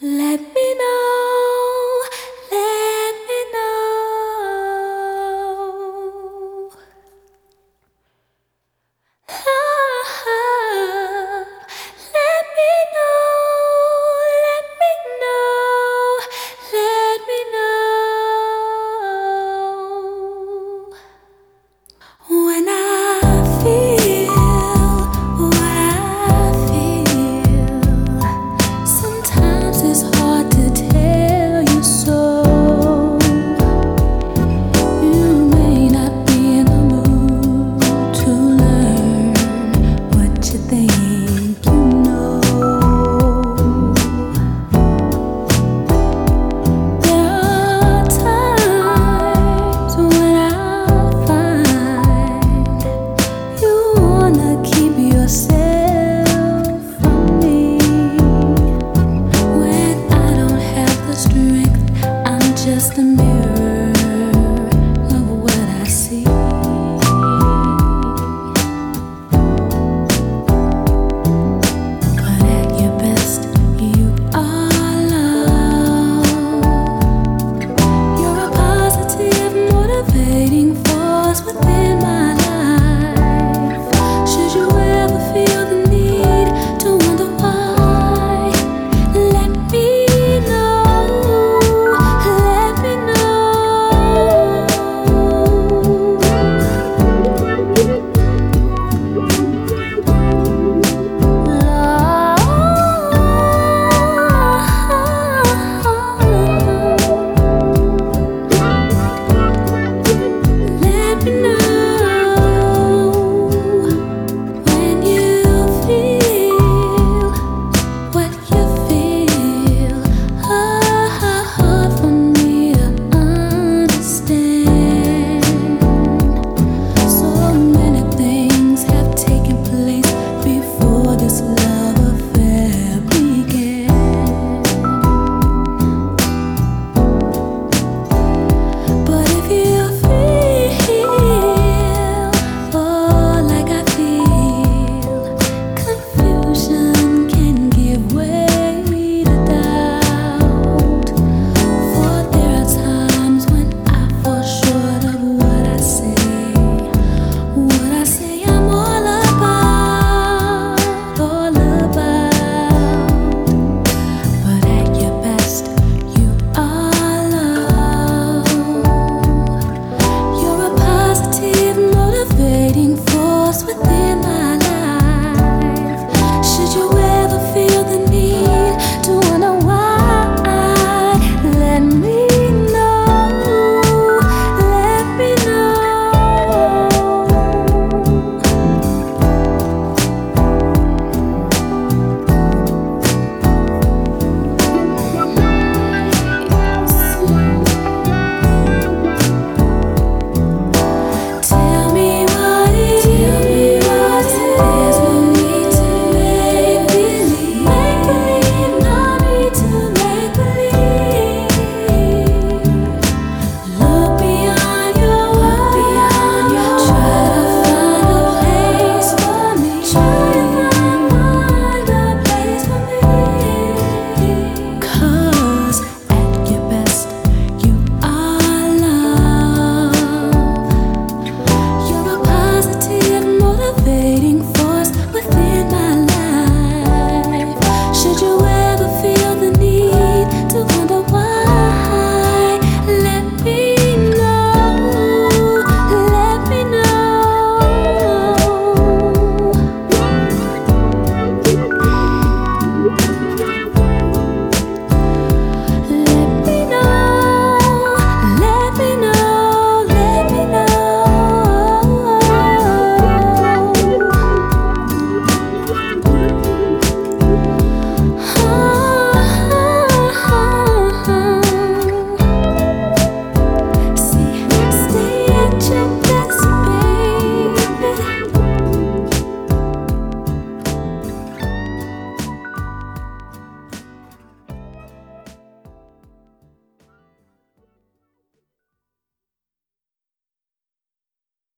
Let me know, let me know. Let me know, let me know, let me know. When I feel what I feel, sometimes it's hard to tell you so. You may not be in the mood to learn what you think you know. There are times when I find you wanna keep yourself from me. When I don't have the strength, I'm just a mirror.